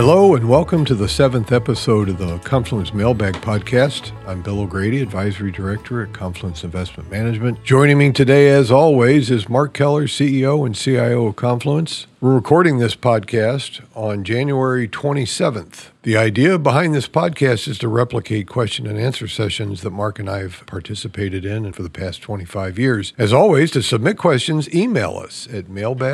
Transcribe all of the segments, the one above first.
Hello and welcome to the 7th episode of the Confluence Mailbag Podcast. I'm Bill O'Grady, Advisory Director at Confluence Investment Management. Joining me today, as always, is Mark Keller, CEO and CIO of Confluence. We're recording this podcast on January 27th. The idea behind this podcast is to replicate question and answer sessions that Mark and I have participated in and for the past 25 years. As always, to submit questions, email us at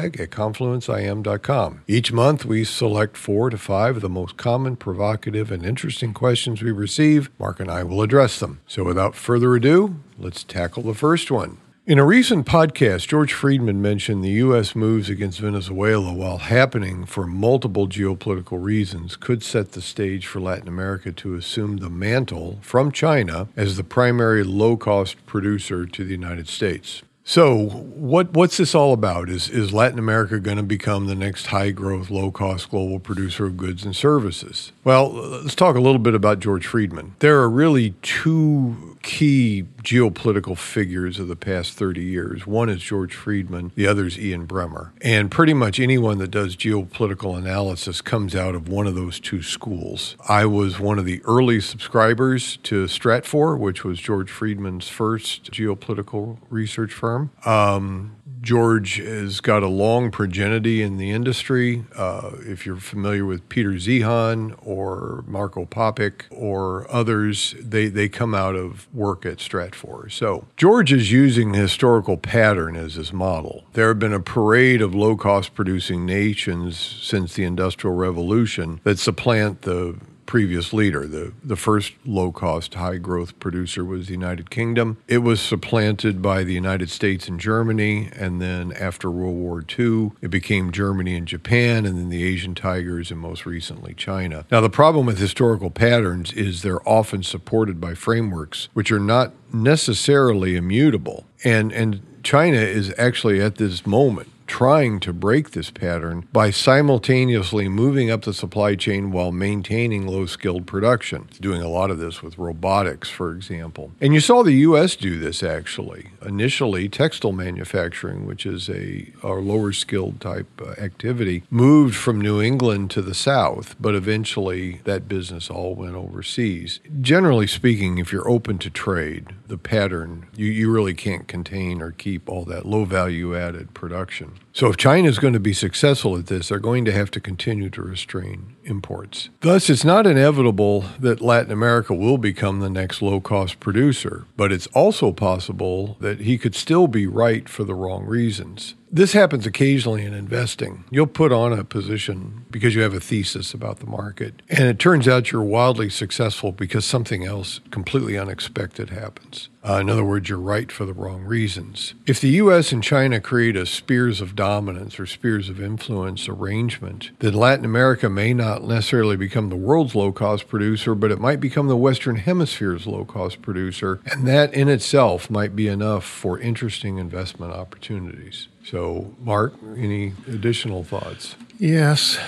mailbag@confluenceim.com. Each month, we select 4 to 5 of the most common, provocative, and interesting questions we receive. Mark and I will address them. So without further ado, let's tackle the first one. In a recent podcast, George Friedman mentioned the U.S. moves against Venezuela, while happening for multiple geopolitical reasons, could set the stage for Latin America to assume the mantle from China as the primary low-cost producer to the United States. So what's this all about? Is Latin America going to become the next high-growth, low-cost global producer of goods and services? Well, let's talk a little bit about George Friedman. There are really two key geopolitical figures of the past 30 years. One is George Friedman, the other is Ian Bremmer. And pretty much anyone that does geopolitical analysis comes out of one of those two schools. I was one of the early subscribers to Stratfor, which was George Friedman's first geopolitical research firm. George has got a long progeny in the industry. If you're familiar with Peter Zeihan or Marko Papic or others, they come out of work at Stratfor. So George is using the historical pattern as his model. There have been a parade of low-cost producing nations since the Industrial Revolution that supplant the previous leader. The first low-cost, high-growth producer was the United Kingdom. It was supplanted by the United States and Germany, and then after World War II, it became Germany and Japan, and then the Asian tigers, and most recently China. Now, the problem with historical patterns is they're often supported by frameworks which are not necessarily immutable. And China is actually at this moment trying to break this pattern by simultaneously moving up the supply chain while maintaining low-skilled production. It's doing a lot of this with robotics, for example. And you saw the U.S. do this, actually. Initially, textile manufacturing, which is a lower-skilled type activity, moved from New England to the South, but eventually that business all went overseas. Generally speaking, if you're open to trade, the pattern, you really can't contain or keep all that low-value-added production. So if China is going to be successful at this, they're going to have to continue to restrain imports. Thus, it's not inevitable that Latin America will become the next low-cost producer, but it's also possible that he could still be right for the wrong reasons. This happens occasionally in investing. You'll put on a position because you have a thesis about the market, and it turns out you're wildly successful because something else completely unexpected happens. In other words, you're right for the wrong reasons. If the U.S. and China create a spheres of dominance or spheres of influence arrangement, then Latin America may not necessarily become the world's low-cost producer, but it might become the Western Hemisphere's low-cost producer, and that in itself might be enough for interesting investment opportunities. So, Mark, any additional thoughts? Yes.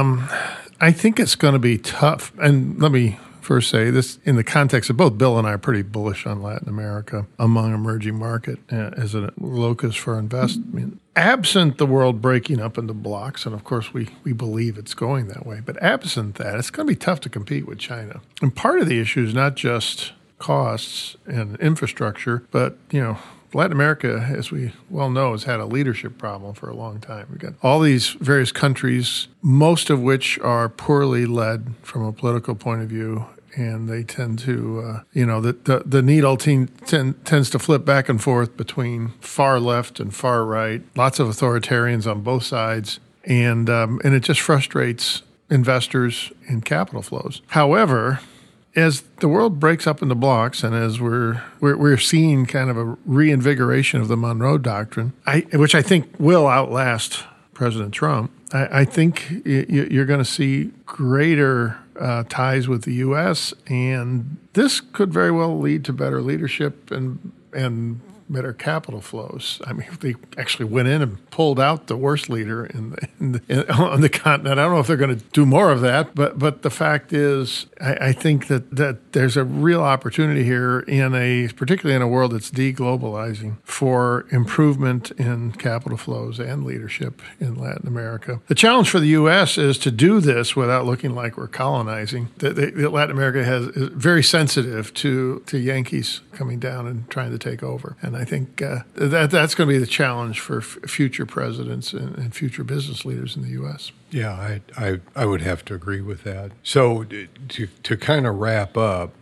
I think it's going to be tough. And let me first say this in the context of both Bill and I are pretty bullish on Latin America among emerging market as a locus for investment. Absent the world breaking up into blocks, and of course we believe it's going that way, but absent that, it's going to be tough to compete with China. And part of the issue is not just costs and infrastructure, but, Latin America, as we well know, has had a leadership problem for a long time. We've got all these various countries, most of which are poorly led from a political point of view, and they tend to, the needle tends to flip back and forth between far left and far right, lots of authoritarians on both sides, and it just frustrates investors in capital flows. However, as the world breaks up into blocks, and as we're seeing kind of a reinvigoration of the Monroe Doctrine, which I think will outlast President Trump, I think you're going to see greater ties with the U.S., and this could very well lead to better leadership and better capital flows. I mean, they actually went in and pulled out the worst leader on the continent. I don't know if they're going to do more of that, but the fact is, I think that there's a real opportunity here particularly in a world that's deglobalizing, for improvement in capital flows and leadership in Latin America. The challenge for the U.S. is to do this without looking like we're colonizing. Latin America is very sensitive to Yankees coming down and trying to take over. And I think that's going to be the challenge for future presidents and future business leaders in the U.S. Yeah, I would have to agree with that. So to kind of wrap up,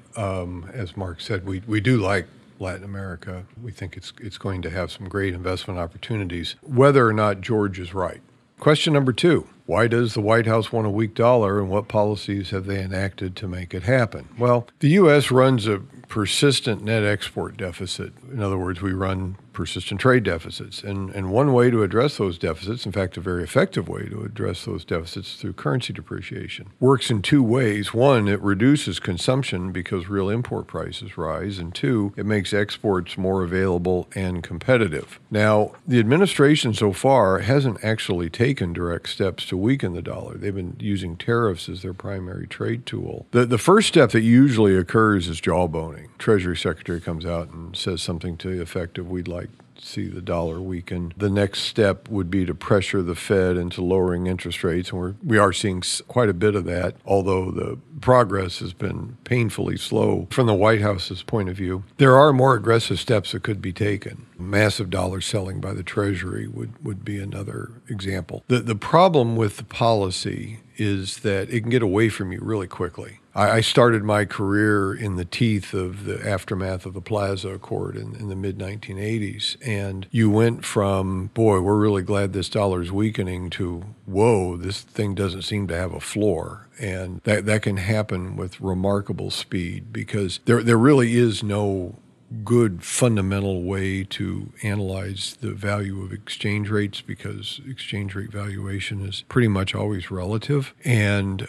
as Mark said, we do like Latin America. We think it's going to have some great investment opportunities, whether or not George is right. Question number 2. Why does the White House want a weak dollar, and what policies have they enacted to make it happen? Well, the U.S. runs a persistent net export deficit. In other words, we run persistent trade deficits. And one way to address those deficits, in fact, a very effective way to address those deficits through currency depreciation, works in 2 ways. 1, it reduces consumption because real import prices rise. And 2, it makes exports more available and competitive. Now, the administration so far hasn't actually taken direct steps to weaken the dollar. They've been using tariffs as their primary trade tool. The first step that usually occurs is jawboning. Treasury Secretary comes out and says something to the effect of, we'd like to see the dollar weaken. The next step would be to pressure the Fed into lowering interest rates, and we are seeing quite a bit of that, although the progress has been painfully slow from the White House's point of view. There are more aggressive steps that could be taken. Massive dollar selling by the Treasury would be another example. The problem with the policy is that it can get away from you really quickly. I started my career in the teeth of the aftermath of the Plaza Accord in the mid-1980s, and you went from, boy, we're really glad this dollar is weakening, to, whoa, this thing doesn't seem to have a floor. And that can happen with remarkable speed, because there really is no good fundamental way to analyze the value of exchange rates, because exchange rate valuation is pretty much always relative. And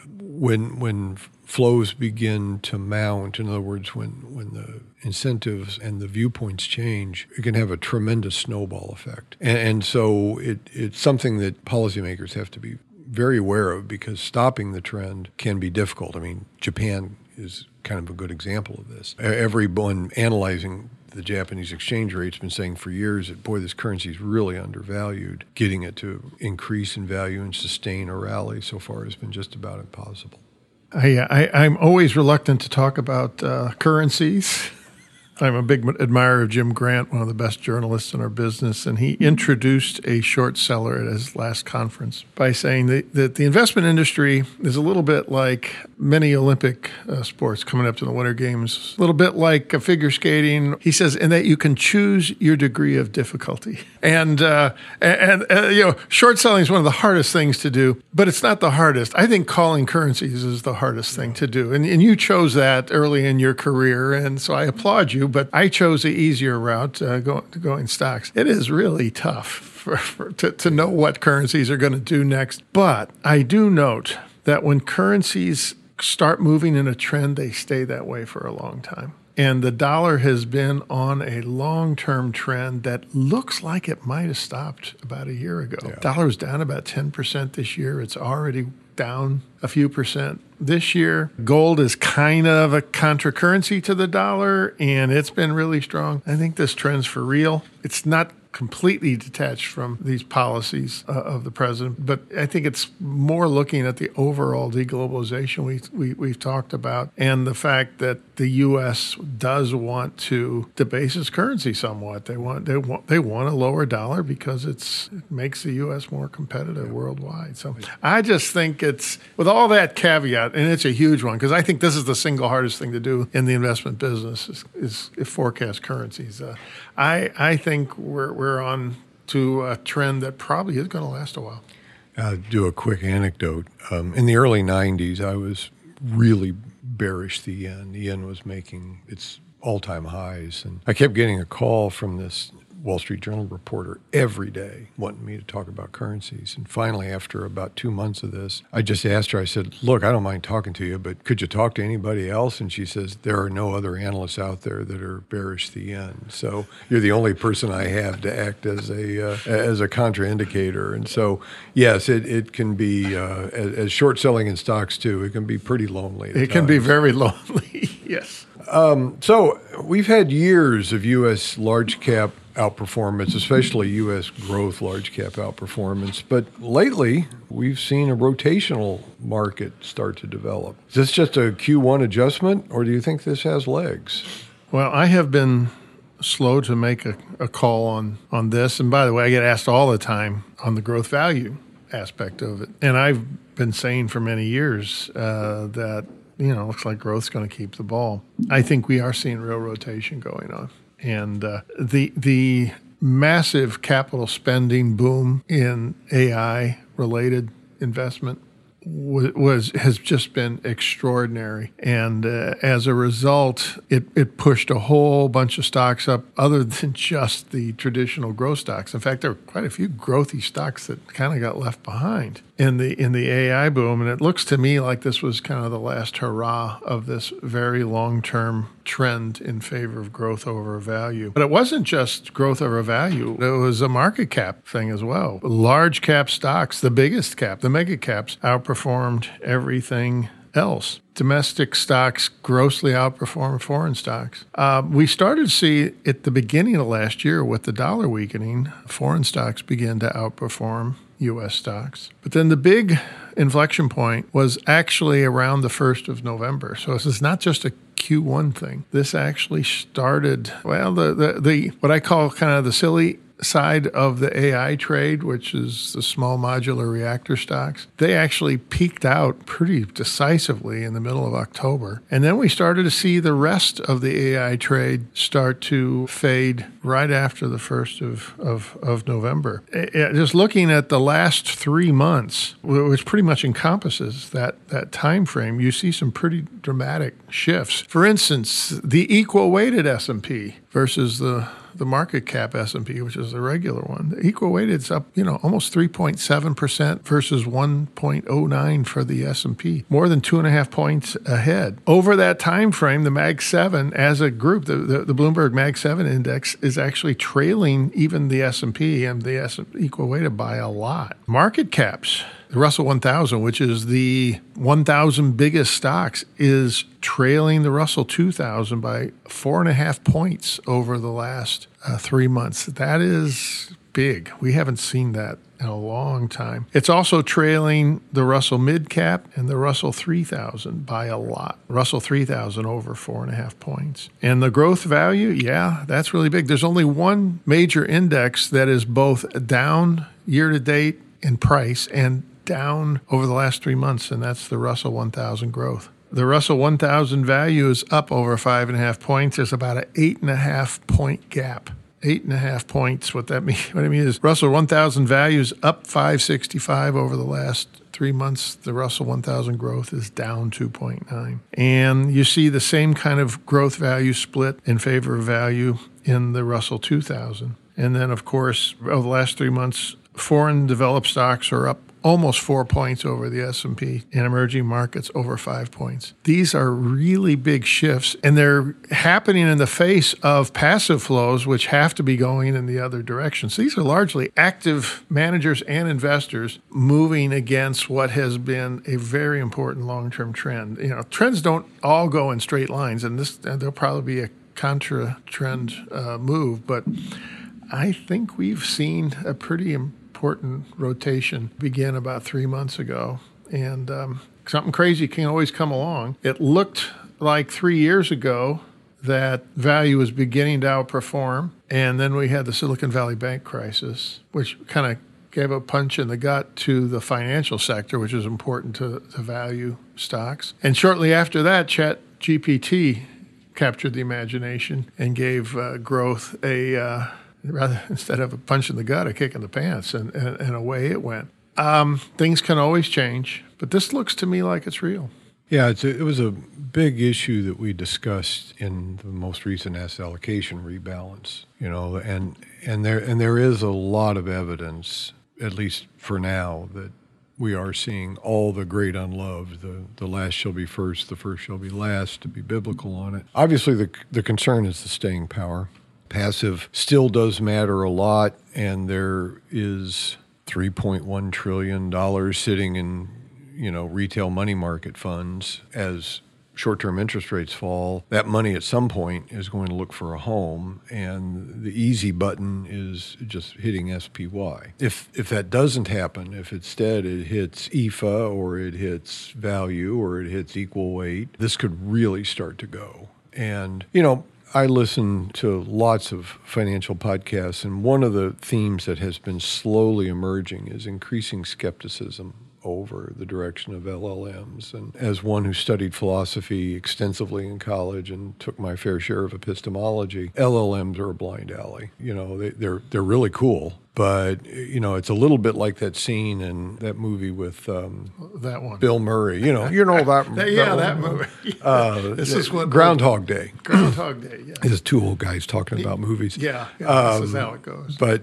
when flows begin to mount, in other words, when the incentives and the viewpoints change, it can have a tremendous snowball effect. And so it's something that policymakers have to be very aware of, because stopping the trend can be difficult. I mean, Japan is kind of a good example of this. Everyone analyzing the Japanese exchange rate's been saying for years that, boy, this currency is really undervalued. Getting it to increase in value and sustain a rally so far has been just about impossible. I'm always reluctant to talk about currencies. I'm a big admirer of Jim Grant, one of the best journalists in our business, and he introduced a short seller at his last conference by saying that the investment industry is a little bit like many Olympic sports coming up to the Winter Games, a little bit like figure skating. He says, and that you can choose your degree of difficulty. And short selling is one of the hardest things to do, but it's not the hardest. I think calling currencies is the hardest thing to do. And you chose that early in your career, and so I applaud you. But I chose the easier route, going stocks. It is really tough to know what currencies are going to do next. But I do note that when currencies start moving in a trend, they stay that way for a long time. And the dollar has been on a long-term trend that looks like it might have stopped about a year ago. Yeah. Dollar was down about 10% this year. It's already down a few percent this year. Gold is kind of a contra currency to the dollar, and it's been really strong. I think this trend's for real. It's not completely detached from these policies of the president, but I think it's more looking at the overall deglobalization we've talked about, and the fact that the U.S. does want to debase its currency somewhat. They want a lower dollar because it makes the U.S. more competitive worldwide. So I just think it's, with all that caveat, and it's a huge one, because I think this is the single hardest thing to do in the investment business is forecast currencies. I think we're on to a trend that probably is going to last a while. I'll do a quick anecdote. In the early 90s, I was really bearish the yen. The yen was making its all-time highs. And I kept getting a call from this Wall Street Journal reporter every day wanting me to talk about currencies. And finally, after about 2 months of this, I just asked her, I said, look, I don't mind talking to you, but could you talk to anybody else? And she says, there are no other analysts out there that are bearish the yen. So you're the only person I have to act as a contraindicator. And so, yes, it can be, as short selling in stocks too, it can be pretty lonely. It can be very lonely, yes. So we've had years of U.S. large cap outperformance, especially U.S. growth large cap outperformance. But lately, we've seen a rotational market start to develop. Is this just a Q1 adjustment, or do you think this has legs? Well, I have been slow to make a call on this. And by the way, I get asked all the time on the growth value aspect of it. And I've been saying for many years that, looks like growth's going to keep the ball. I think we are seeing real rotation going on. And the massive capital spending boom in AI-related investment has just been extraordinary. And as a result, it pushed a whole bunch of stocks up other than just the traditional growth stocks. In fact, there were quite a few growthy stocks that kind of got left behind in the AI boom. And it looks to me like this was kind of the last hurrah of this very long-term trend in favor of growth over value. But it wasn't just growth over value. It was a market cap thing as well. Large cap stocks, the biggest cap, the mega caps, outperformed everything else. Domestic stocks grossly outperformed foreign stocks. We started to see at the beginning of last year with the dollar weakening, foreign stocks began to outperform U.S. stocks. But then the big inflection point was actually around the 1st of November. So this is not just a Q1 thing. This actually started, well, the what I call kind of the silly side of the AI trade, which is the small modular reactor stocks. They actually peaked out pretty decisively in the middle of October. And then we started to see the rest of the AI trade start to fade right after the 1st of November. Just looking at the last 3 months, which pretty much encompasses that time frame, you see some pretty dramatic shifts. For instance, the equal weighted S&P versus the market cap S&P, which is the regular one. The equal weighted is up, almost 3.7% versus 1.09 for the S&P, more than 2.5 points ahead. Over that time frame, the Mag 7 as a group, the Bloomberg Mag 7 index is actually trailing even the S&P and the S&P equal weighted by a lot. Market caps, the Russell 1000, which is the 1,000 biggest stocks, is trailing the Russell 2000 by 4.5 points over the last 3 months. That is big. We haven't seen that in a long time. It's also trailing the Russell Mid Cap and the Russell 3000 by a lot. Russell 3000 over 4.5 points. And the growth value, yeah, that's really big. There's only one major index that is both down year to date in price and down over the last 3 months, and that's the Russell 1000 growth. The Russell 1000 value is up over 5.5 points. There's about an 8.5 point gap. 8.5 points. What I mean is Russell 1000 value is up 565 over the last 3 months. The Russell 1000 growth is down 2.9. And you see the same kind of growth value split in favor of value in the Russell 2000. And then, of course, over the last 3 months, foreign developed stocks are up almost 4 points over the S&P, and emerging markets over 5 points. These are really big shifts, and they're happening in the face of passive flows, which have to be going in the other direction. So these are largely active managers and investors moving against what has been a very important long-term trend. Trends don't all go in straight lines, and there'll probably be a contra-trend move, but I think we've seen a pretty important rotation begin about 3 months ago. And something crazy can always come along. It looked like 3 years ago that value was beginning to outperform. And then we had the Silicon Valley Bank crisis, which kind of gave a punch in the gut to the financial sector, which is important to value stocks. And shortly after that, ChatGPT captured the imagination and gave growth rather instead of a punch in the gut, a kick in the pants, and away it went. Things can always change, but this looks to me like it's real. Yeah, it was a big issue that we discussed in the most recent asset allocation rebalance. And there is a lot of evidence, at least for now, that we are seeing all the great unloved. The last shall be first, the first shall be last, to be biblical on it. Obviously, the concern is the staying power. Passive still does matter a lot, and there is $3.1 trillion sitting in retail money market funds. As short-term interest rates fall, that money at some point is going to look for a home, and the easy button is just hitting SPY. If that doesn't happen, if instead it hits EFA or it hits value or it hits equal weight, this could really start to go. And, I listen to lots of financial podcasts, and one of the themes that has been slowly emerging is increasing skepticism over the direction of LLMs. And as one who studied philosophy extensively in college and took my fair share of epistemology, LLMs are a blind alley. They're really cool. But, it's a little bit like that scene in that movie with that one, Bill Murray. That movie. This is what Groundhog Day. Groundhog Day. Yeah. There's two old guys talking about movies. Yeah, this is how it goes. But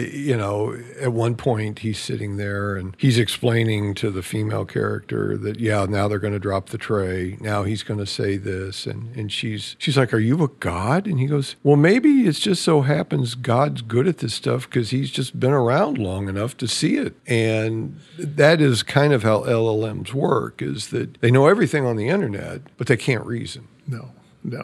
at one point he's sitting there and he's explaining to the female character that now they're going to drop the tray. Now he's going to say this, and she's like, "Are you a god?" And he goes, "Well, maybe it's just so happens God's good at this stuff because he's just been around long enough to see it." And that is kind of how LLMs work, is that they know everything on the internet, but they can't reason. No.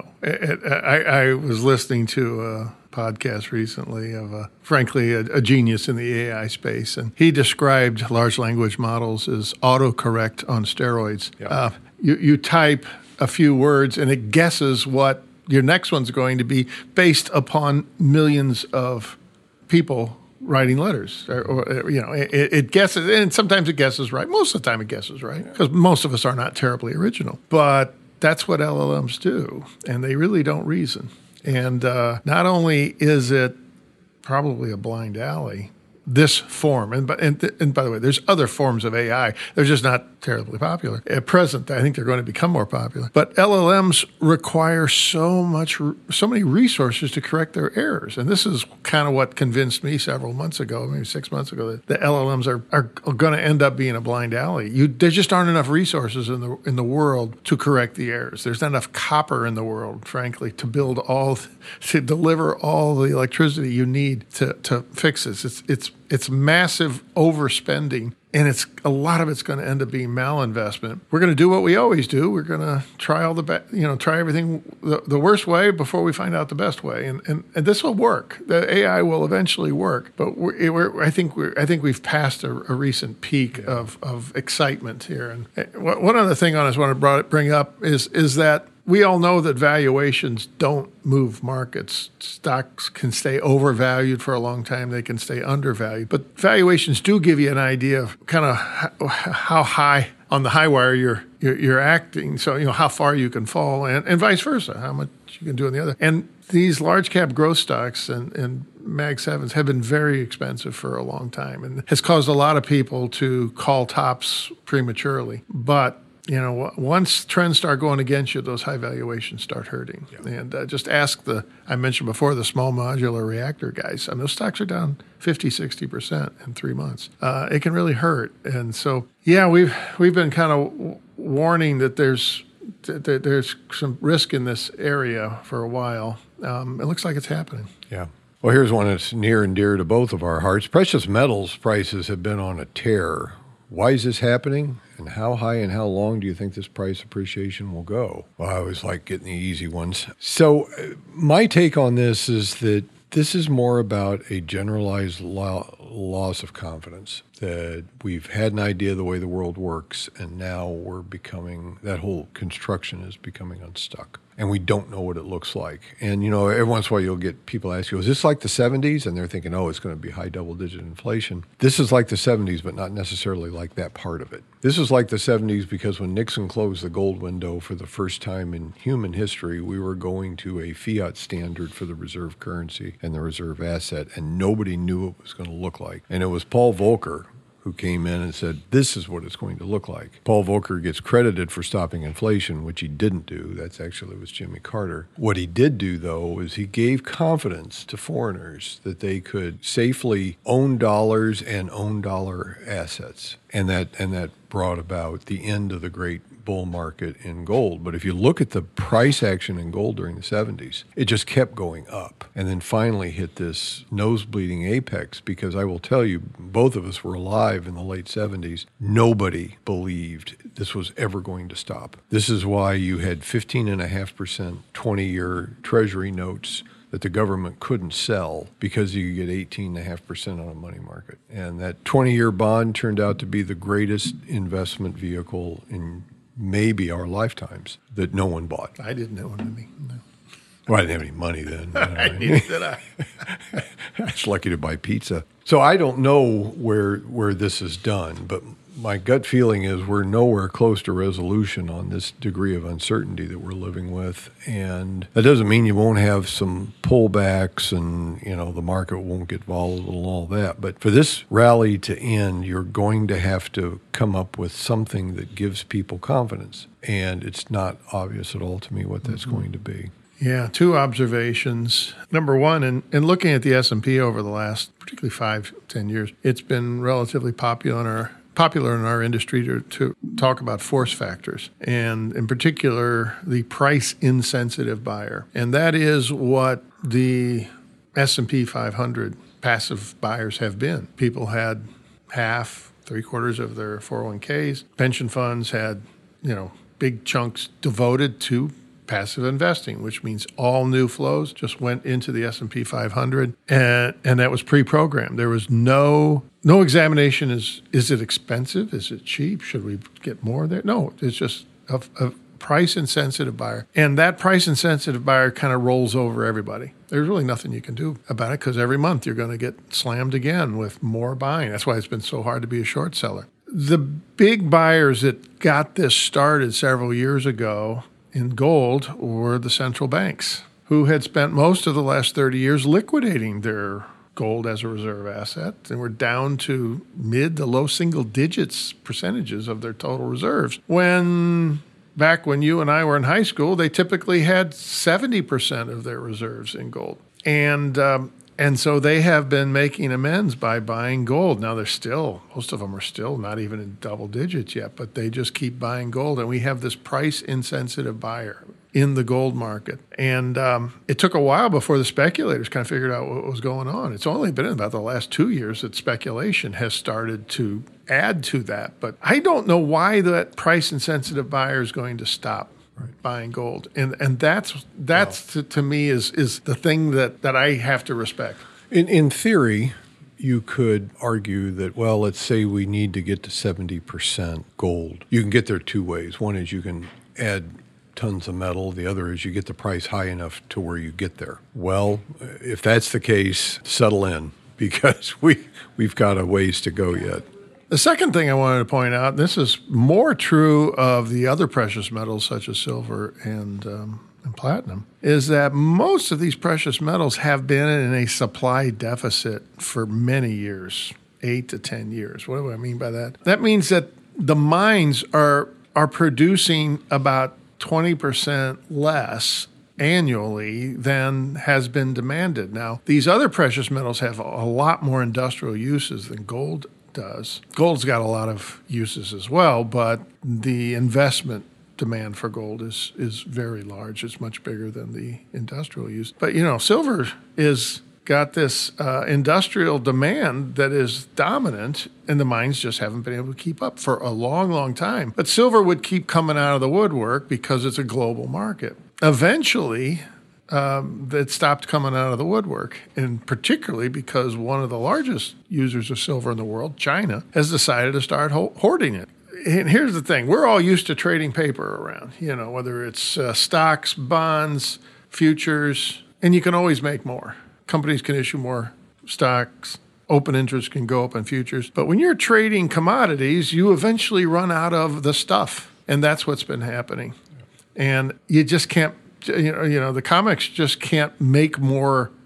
I was listening to a podcast recently of, frankly, a genius in the AI space, and he described large language models as autocorrect on steroids. Yeah. You type a few words, and it guesses what your next one's going to be based upon millions of people writing letters, it guesses, and sometimes it guesses right. Most of the time it guesses right, because most of us are not terribly original. But that's what LLMs do, and they really don't reason. And not only is it probably a blind alley, this form, and by the way, there's other forms of AI. They're just not terribly popular. At present, I think they're going to become more popular. But LLMs require so many resources to correct their errors. And this is kind of what convinced me several months ago, maybe 6 months ago, that the LLMs are going to end up being a blind alley. There just aren't enough resources in the world to correct the errors. There's not enough copper in the world, frankly, to deliver all the electricity you need to fix this. It's massive overspending, and a lot of it's going to end up being malinvestment. We're going to do what we always do. We're going to try try everything the worst way before we find out the best way, and this will work. The AI will eventually work, but I think we've passed a recent peak of excitement here. And one other thing I just want to bring up is that we all know that valuations don't move markets. Stocks can stay overvalued for a long time. They can stay undervalued. But valuations do give you an idea of kind of how high on the high wire you're acting. So, how far you can fall, and vice versa, how much you can do on the other. And these large cap growth stocks and Mag 7s have been very expensive for a long time, and has caused a lot of people to call tops prematurely. But once trends start going against you, those high valuations start hurting. Yeah. And just ask I mentioned before, the small modular reactor guys. those stocks are down 50, 60% in 3 months. It can really hurt. And so, we've been kind of warning that there's some risk in this area for a while. It looks like it's happening. Yeah. Well, here's one that's near and dear to both of our hearts. Precious metals prices have been on a tear. Why is this happening? And how high and how long do you think this price appreciation will go? Well, I always like getting the easy ones. So my take on this is that this is more about a generalized loss of confidence, that we've had an idea of the way the world works, and now that whole construction is becoming unstuck. And we don't know what it looks like. And, every once in a while you'll get people ask you, is this like the 70s? And they're thinking, it's going to be high double-digit inflation. This is like the 70s, but not necessarily like that part of it. This is like the 70s because when Nixon closed the gold window for the first time in human history, we were going to a fiat standard for the reserve currency and the reserve asset, and nobody knew what it was going to look like. And it was Paul Volcker who came in and said, this is what it's going to look like. Paul Volcker gets credited for stopping inflation, which he didn't do. That's actually was Jimmy Carter. What he did do, though, is he gave confidence to foreigners that they could safely own dollars and own dollar assets. And that brought about the end of the great bull market in gold. But if you look at the price action in gold during the 70s, it just kept going up and then finally hit this nose-bleeding apex, because I will tell you, both of us were alive in the late 70s. Nobody believed this was ever going to stop. This is why you had 15.5% 20-year Treasury notes that the government couldn't sell because you could get 18.5% on a money market. And that 20-year bond turned out to be the greatest investment vehicle in maybe our lifetimes that no one bought. I didn't have one of me. No. Well, I didn't have any money then. Neither did I. I was lucky to buy pizza. So I don't know where this is done, but my gut feeling is we're nowhere close to resolution on this degree of uncertainty that we're living with. And that doesn't mean you won't have some pullbacks and, the market won't get volatile and all that. But for this rally to end, you're going to have to come up with something that gives people confidence. And it's not obvious at all to me what that's going to be. Yeah, two observations. Number one, in looking at the S&P over the last particularly 5-10 years, it's been relatively popular in our industry to talk about force factors, and in particular, the price-insensitive buyer. And that is what the S&P 500 passive buyers have been. People had half, 3/4 of their 401ks. Pension funds had, big chunks devoted to passive investing, which means all new flows just went into the S&P 500, and that was pre-programmed. There was no examination. Is it expensive? Is it cheap? Should we get more there? No, it's just a price-insensitive buyer. And that price-insensitive buyer kind of rolls over everybody. There's really nothing you can do about it because every month you're going to get slammed again with more buying. That's why it's been so hard to be a short seller. The big buyers that got this started several years ago in gold were the central banks, who had spent most of the last 30 years liquidating their gold as a reserve asset, and were down to mid to low single digits percentages of their total reserves. Back when you and I were in high school, they typically had 70% of their reserves in gold. And so they have been making amends by buying gold. Now most of them are still not even in double digits yet, but they just keep buying gold. And we have this price insensitive buyer in the gold market. And it took a while before the speculators kind of figured out what was going on. It's only been about the last 2 years that speculation has started to add to that. But I don't know why that price insensitive buyer is going to stop buying gold. And that's to me is the thing that I have to respect. In theory, you could argue that, well, let's say we need to get to 70% gold. You can get there two ways. One is you can add tons of metal. The other is you get the price high enough to where you get there. Well, if that's the case, settle in, because we've got a ways to go yet. The second thing I wanted to point out, this is more true of the other precious metals such as silver and platinum, is that most of these precious metals have been in a supply deficit for many years, 8 to 10 years. What do I mean by that? That means that the mines are producing about 20% less annually than has been demanded. Now, these other precious metals have a lot more industrial uses than gold does. Gold's got a lot of uses as well, but the investment demand for gold is very large. It's much bigger than the industrial use. But, silver is got this industrial demand that is dominant, and the mines just haven't been able to keep up for a long, long time. But silver would keep coming out of the woodwork because it's a global market. Eventually, that stopped coming out of the woodwork, and particularly because one of the largest users of silver in the world, China, has decided to start hoarding it. And here's the thing. We're all used to trading paper around, whether it's stocks, bonds, futures, and you can always make more. Companies can issue more stocks. Open interest can go up in futures. But when you're trading commodities, you eventually run out of the stuff, and that's what's been happening. And you just can't, the comics just can't make more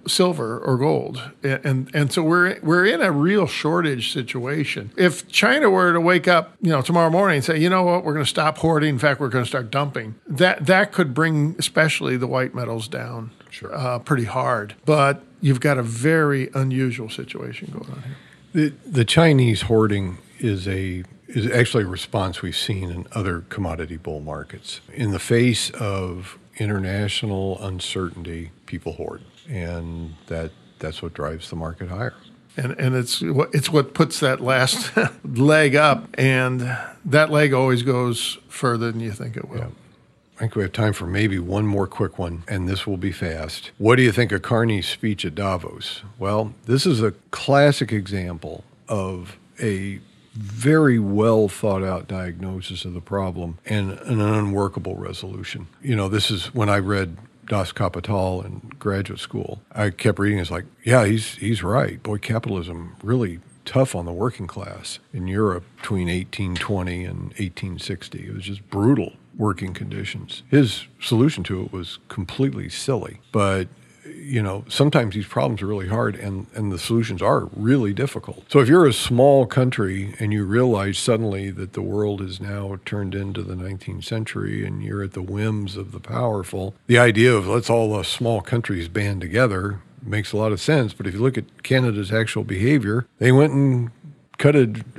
silver or gold, and so we're in a real shortage situation. If China were to wake up, tomorrow morning and say, you know what, we're going to stop hoarding. In fact, we're going to start dumping. That could bring, especially the white metals, down pretty hard. But you've got a very unusual situation going on here. The Chinese hoarding is actually a response we've seen in other commodity bull markets. In the face of international uncertainty, people hoard, and that's what drives the market higher. And it's what puts that last leg up, and that leg always goes further than you think it will. Yeah. I think we have time for maybe one more quick one, and this will be fast. What do you think of Carney's speech at Davos? Well, this is a classic example of a very well thought out diagnosis of the problem and an unworkable resolution. This is when I read Das Kapital in graduate school. I kept reading. It's like, yeah, he's right. Boy, capitalism really tough on the working class in Europe between 1820 and 1860. It was just brutal working conditions. His solution to it was completely silly, but sometimes these problems are really hard and the solutions are really difficult. So if you're a small country and you realize suddenly that the world is now turned into the 19th century and you're at the whims of the powerful, the idea of let's all the small countries band together makes a lot of sense. But if you look at Canada's actual behavior, they went and cut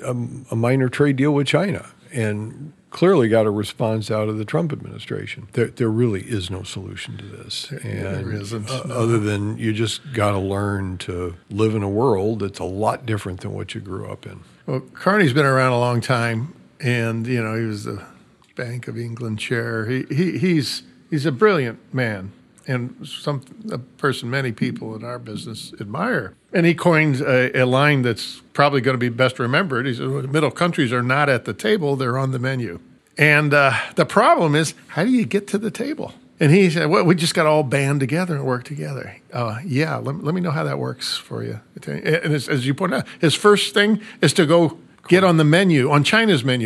a minor trade deal with China and clearly got a response out of the Trump administration. There really is no solution to this. There isn't. Other than you just got to learn to live in a world that's a lot different than what you grew up in. Well, Carney's been around a long time, and he was the Bank of England chair. He's a brilliant man, and a person many people in our business admire. And he coined a line that's probably going to be best remembered. He said, well, the middle countries are not at the table, they're on the menu. And the problem is, how do you get to the table? And he said, well, we just got to all band together and work together. Yeah, let me know how that works for you. And as you point out, his first thing is to go get on the menu, on China's menu.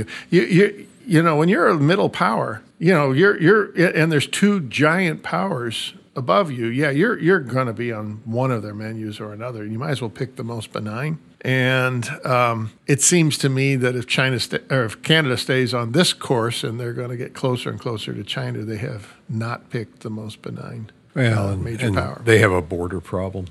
When you're a middle power, you're and there's two giant powers above you, you're going to be on one of their menus or another. You might as well pick the most benign. And it seems to me that if Canada stays on this course and they're going to get closer and closer to China, they have not picked the most benign major power. They have a border problem.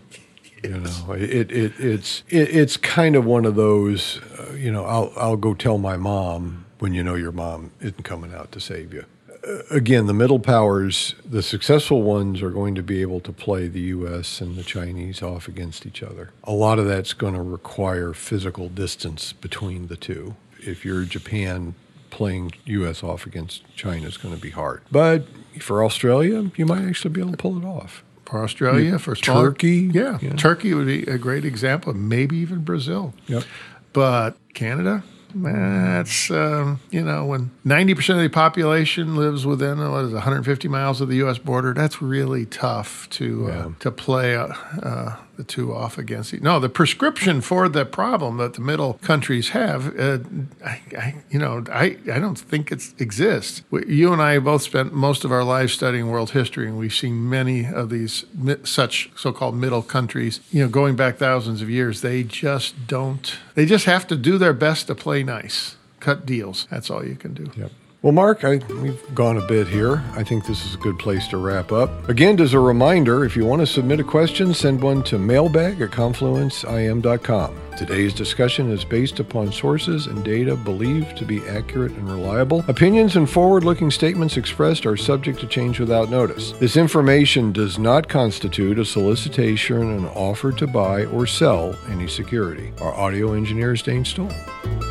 It's kind of one of those. I'll go tell my mom when your mom isn't coming out to save you. Again, the middle powers, the successful ones are going to be able to play the U.S. and the Chinese off against each other. A lot of that's going to require physical distance between the two. If you're Japan, playing U.S. off against China is going to be hard. But for Australia, you might actually be able to pull it off. For Australia, for smaller, Turkey. Yeah, Turkey would be a great example, maybe even Brazil. Yep. But Canada? That's, when 90% of the population lives within 150 miles of the U.S. border, that's really tough to play the two off against each other. No, the prescription for the problem that the middle countries have, I don't think it exists. You and I both spent most of our lives studying world history, and we've seen many of these such so-called middle countries, going back thousands of years. They just have to do their best to play nice, cut deals. That's all you can do. Yep. Well, Mark, we've gone a bit here. I think this is a good place to wrap up. Again, as a reminder, if you want to submit a question, send one to mailbag@confluenceim.com. Today's discussion is based upon sources and data believed to be accurate and reliable. Opinions and forward-looking statements expressed are subject to change without notice. This information does not constitute a solicitation, an offer to buy or sell any security. Our audio engineer is Dane Stoll.